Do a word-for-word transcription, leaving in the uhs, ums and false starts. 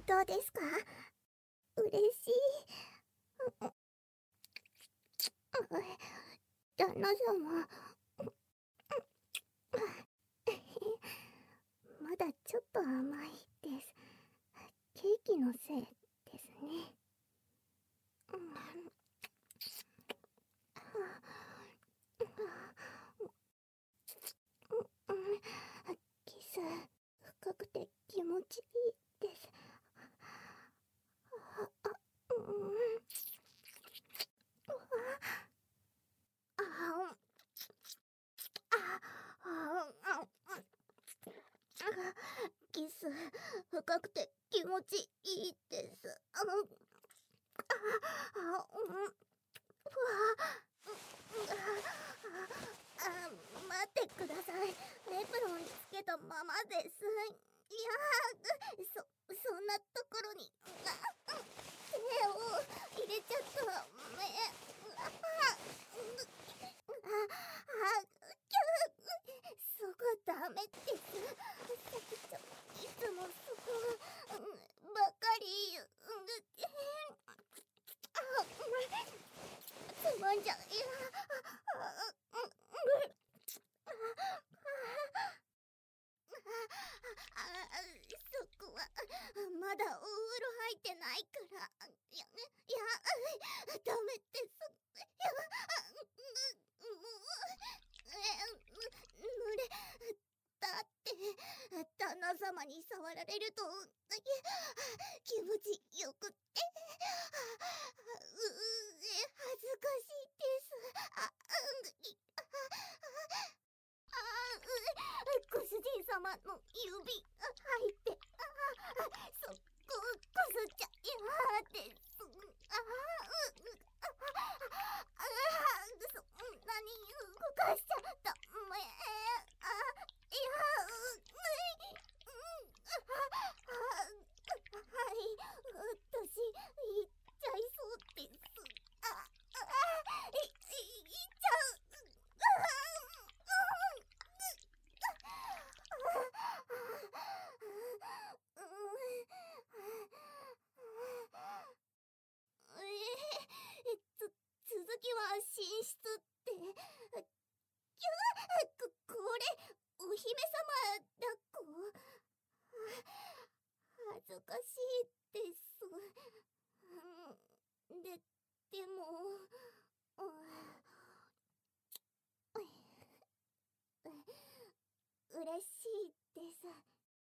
当ですか？嬉しい。旦那様。まだちょっと甘いです。ケーキのせいですね。キス、深くて気持ちいいです。あ、あ、うん。あ、あ、あ、キス、深くて気持ちいいです。あ、あ、うん。ふわあ、待ってください。エプロンつけたままです。いやそ、そんなところに、手を入れちゃった。め、あ、あ、きゅ、そこダメです。さきちゃん、いつもそこ、ばかり、つまんじゃ、いや、そこはまだお風呂入ってないから、いや、いや、ダメです。いや、もう、え、ぬれ、だって、旦那様に触られると、気持ちよくって、う、恥ずかしいです。あ、あ、ご主人様の指入って、そここすっちゃ嫌です。ああ、そんなに動かしちゃダメ。あ、いや、はい、私言っちゃいそうです。あ、あ、い、い、言っちゃう。え、つ、続きは寝室って、きゃ、こ、これ、お姫様抱っこ？恥ずかしいです。で、でも、う、嬉しい